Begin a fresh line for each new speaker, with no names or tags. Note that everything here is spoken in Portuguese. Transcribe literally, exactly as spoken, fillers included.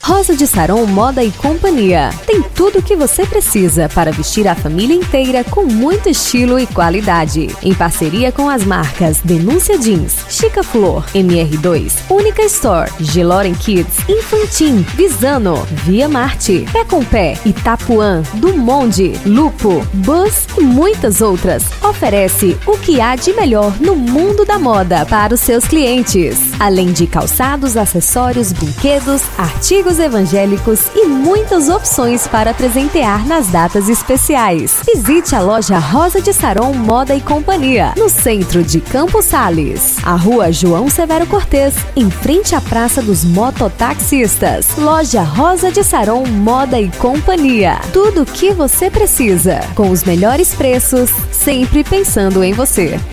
Rosa de Saron Moda e Companhia. Tem tudo o que você precisa para vestir a família inteira com muito estilo e qualidade. Em parceria com as marcas Denúncia Jeans, Chica Flor, M R dois, Única Store, Geloren Kids, Infantim, Visano, Via Marte, Pé com Pé, Itapuã, Dumonde, Lupo, Buzz e muitas outras. Oferece o que há de melhor no mundo da moda para os seus clientes. Além de calçados, acessórios, brinquedos, artigos evangélicos e muitas opções para presentear nas datas especiais. Visite a loja Rosa de Saron Moda e Companhia, no centro de Campos Sales. A rua João Severo Cortez, em frente à Praça dos Mototaxistas. Loja Rosa de Saron Moda e Companhia. Tudo o que você precisa, com os melhores preços, sempre pensando em você.